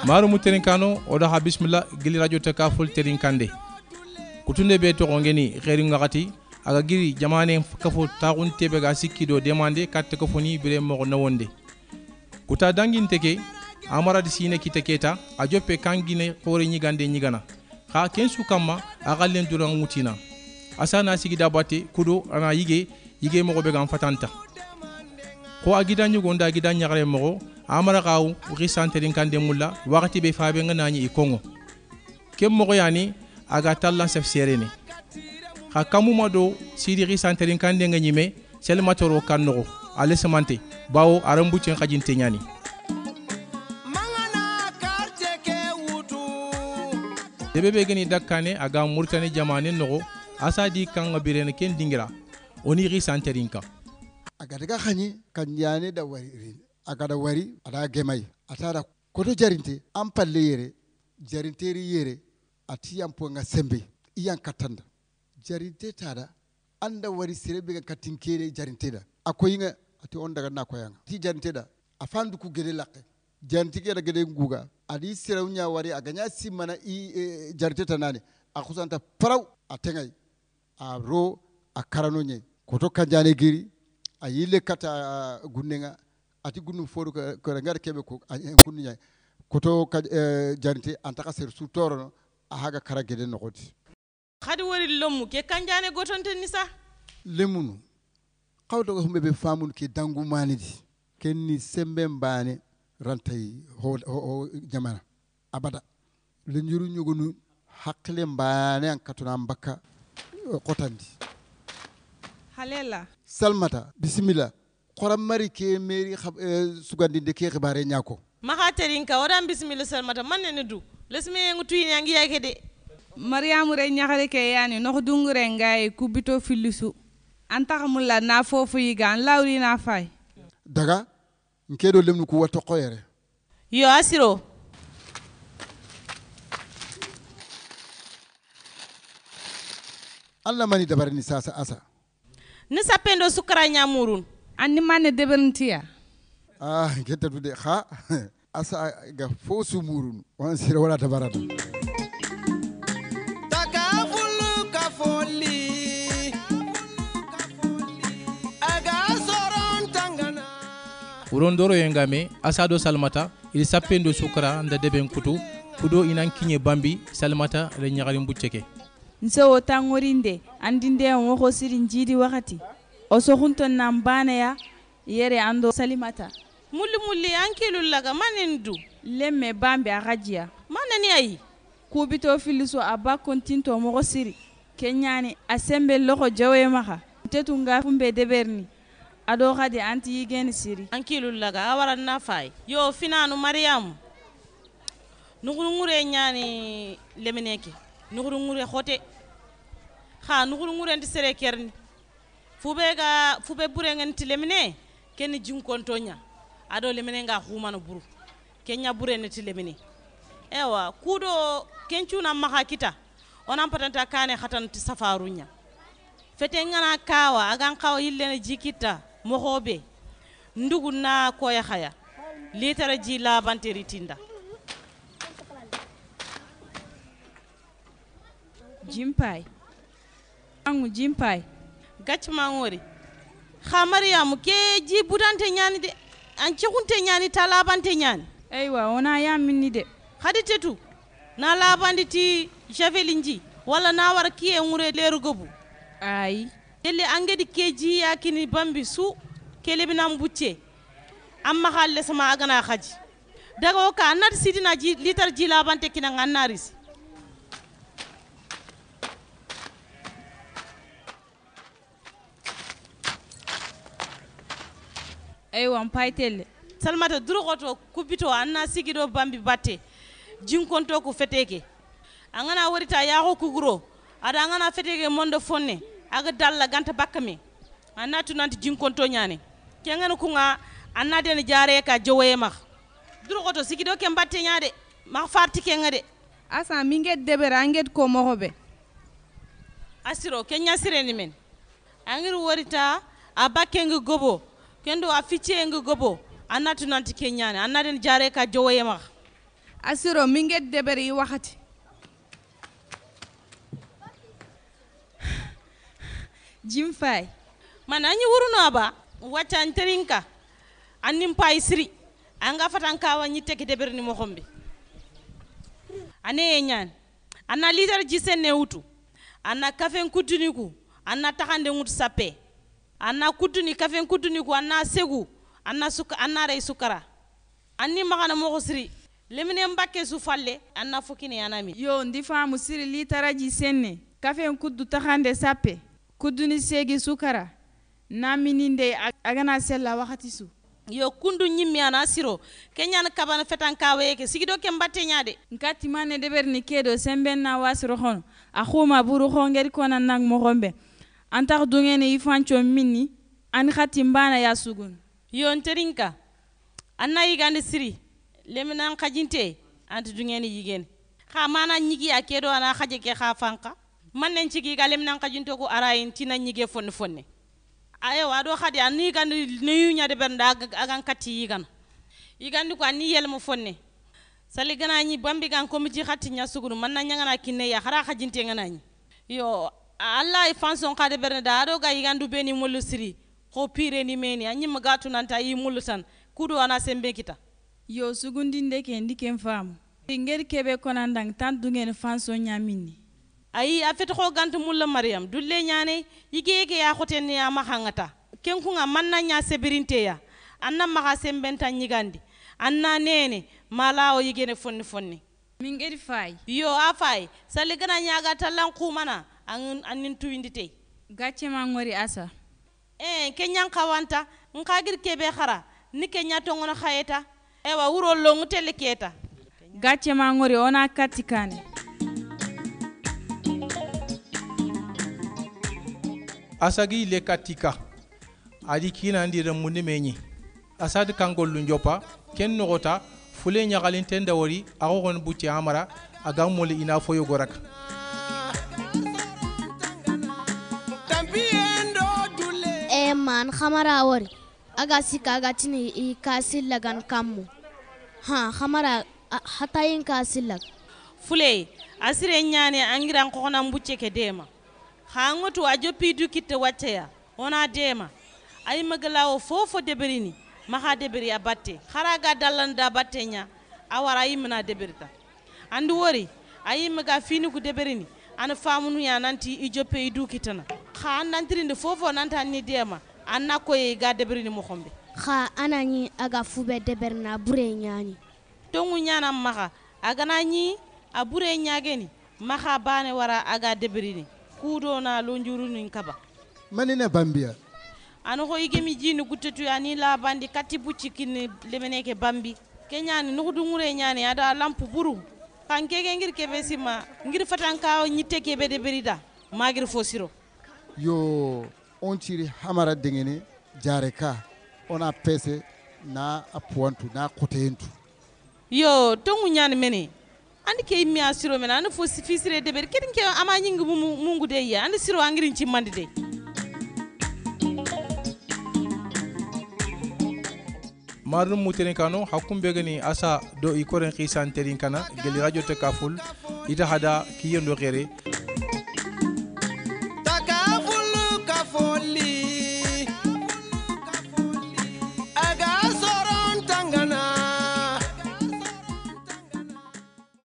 maru muterinkano oda ha bismillah gili radio takaful terinkande kutunde be to ngeni khairu ngati aga giri jamane kafo tagunte be ga sikkido demande katte ko foni bire mo nawonde kuta danginte ke amara di sine kiteketa a joppe kangine khore nyigande nyigana ha kensu kamma aga len duran mutina asana sigida bate kudo ana yige mo be gam fatanta ko agida nyugonda agida nyagare mo amara gaw ri santerin kande mulla wakati be faabe ngani ikongo kem mo yani aga tallan sef serene ha kamuma do sidi ri santerin kande ngani me sel matoro kanno ale semante bawo arambu cen khajinte nyani debebe gani dakkane aga murtani jamane no asadi kan birene ken dingira oni ri santerinka aga daga khani kanyane da wari aga da wari ada gemay atara koto jarinte ampalle yere jarinteri yere ati ampo nga sembe iyan katanda jarinte tada anda wari serebe ga katinkere jarinte da akoyinga ati on daga na koyanga ti jarinte da afandu ku gede lakke jarinte ga gede nguga adi serawnya wari aga nya simana jarinte tanane akusanta paraw atengay a ro a karanonye koto kanjane giri a yile kata gunnenga ati gunnu fodu ko ngar kebe ko gunnya koto jarinte antaka ser su torono a haga karagede no godi khadi wori lomu ke kanjane gotonte nisa lemunu qawdo humbe be famun ke dangu manidi kenni sembe mbane rantay ho jamana abada le njuru nyugunu hakle mbane an katuna mbaka qotandi halela salmata bismillah qoram mari ke meri sugandi de ke xibare nyako mahaterinka wadan bismillah salmata manne du lesme ngutu yangi yake de mariamu re nyaxale ke yani no dungure ngay kubito filisu anta mulla na fofu yiga lawri na fay daga nkedo lemnu ku wato qoyere yo asiro alla mani dabarni sasa asa ni sapendo sukara nyamurun anni manne deberntiya getta dude kha asa ga fosu murun wan sira wala tabarata takafulu kafoli aga soron tangana urondoro yengame asado salmata il sapendo sukara nda deben kudo inan kinye bambi salmata re nyagari mbucceke nso tangorinde andinde on ko sirin jidi wakati o so hunton nambana ya yere ando salimata mulli ankelu laga manendu lemme bambi agajia manani ayi kubito filiso aba kontinto mo siri kenyani asembe loko jawe maka tetunga fumbe deberni ado khadi anti yigen siri ankelu laga awara na fay yo finanu maryam nugurungure nyani lemeneke nugurungure khote kha nugurungure ndi sere kerni fube burengen tilemine ken jinkontonya ado lemine nga humano buru kenya burene tilemine ewa kudo kencuna maka kita onan patanta kane khatan ti safarunya fete ngana kawa agan kawa yillene jikita mohobe ndugu na koya khaya litara ji la banteri tinda jimpai angu jimpai gach mangori kha maryam ke ji budante nyani de an ci hunte nyani ta labante nyani aywa ona ya minni de hadi tetu na labandi ti javelinji wala na war kiye ngure leru gobu ay delle angedi keji yakini bambi su kele binam bucce amma halle sama agana khaji daga ka anar sidina ji litar ji labante kina nganaris aywa mpaitel salmata durogoto kubito anna sigido bambi batte jinkonto ko feteke angana warita yaho kuguro ada angana feteke mondo fonne aga dalla ganta bakkami anna tunanti jinkonto nyane kengana kunga anna den jare ka jowe ma durogoto sigido ke batte nyaade ma farti kengade asa minget debera anget ko mohobe asiro kenya sireni men angir warita abakengu gobo kendo afiche ngu gobo anatu nanti kenyane anaden jare ka jowoyema asiro minget deberi wakati jimfay mana anyi wuruno aba wacca anterinka annim pay siri anga fatan kawa nyi teki deberni mo xombe ane ñaan anna litar ji senne wutu anna kafen kutuniku anna taxande ngut sappe anna kutuni kafen kutuniku anna segu anna suka anna ray sukara anni magana mo siri lemine mbake su falle anna fokini anami yo ndi faamu siri litaraji senne kafen kuddu taxande sappe kudduni segi sukara namininde agana sella wakati su yo kundu nyimmi ana siro kenyana kabana fetan kaweke sigido ke mbatte nyaade ngati mane deberni kedo semben na wasro hon akhuma buru hongeri kona nang mo hombe antar dungene ifancho minni an khati mbana ya sugun yo nterinka anna yigande siri lemnan khajinte antu dungene yigen kha mana nyigi ya kedo ana khaje ke kha fanka manen cigi galem nan khajinto ko arayin tina nyige fonne fonne ayo wado khadi anni gandi neyu nyaade bernda agan katti yigandi ko anni yelmo fonne sali gana nyi bambi gan komiti khatti nya suguru man na nyangana kinne ya khara khajinte ngana nyi yo allah e fanson khade bernda ado ga yigandu beni mulu siri ko pire ni meni anyi magatu nanta yi mulu tan kudo ana sembe kita yo sugundinde ke ndiken famu ngeri kebe konandang tan dungen fanson nyamini ayi afet ko gant mulla maryam dulle nyaane yigege ya khoten ya mahangata kenkunga manna nya sebirinte ya anna maha sembenta nyigandi anna nene malawo yigene fonni mingeri fay yo afay sali gana nyaga talan kumana anin tuindite gacce ma ngori asa kenyan kawanta nkagir kebe khara ni kenya tongono khayeta ewa wuro longu teleketa gacce ma ngori ona katikane asagi le katika adi kina ndira munde menyi asad kangol lu njopa ken nogota fule nyagalin tenda wori ago gon buti amara aga moli ina foyo goraka man khamara wori aga sika aga tini I kasilla gan kammu khamara hatayin kasilla fule asire nyane angiran ko na mbucce ke dema hangoto a joppi du kitte wacceya ona dema ay magalawo fofo deberini maha deberi a batte haraga dallanda battenya awara yimna deberita andu wori ay maga fini ku deberini an famunu ya nanti I joppe du kitana kha nantirinde fofo nanta ni dema anna koy ga deberini mo xombe kha anani aga fube deberna bure nyani tongu nyana maha aga nani a bure nyageni maha bane wara aga deberini kudo na lonjuru nin kaba manina bambia ano ko igemi jini gutetu ani la bandi kati bucci kinni lemeneke bambi kenyani nukudu ngure nyani ada lampu buru kankege ngir kebe sima ngir fatanka nyite kebe de berida magir fosiro yo on tiri hamara dengene jareka ona pese na apuantu na kotentu yo tongu nyani mene andi ke mi asiro mena anu fo fisire de ber kedin ke ama nyingu mungu de ya andi siro angirin ci mandi de marnum mutene kano hakumbe gani asa do ikoren khisan terin kana geli radio te kaful ita hada kiyendo gere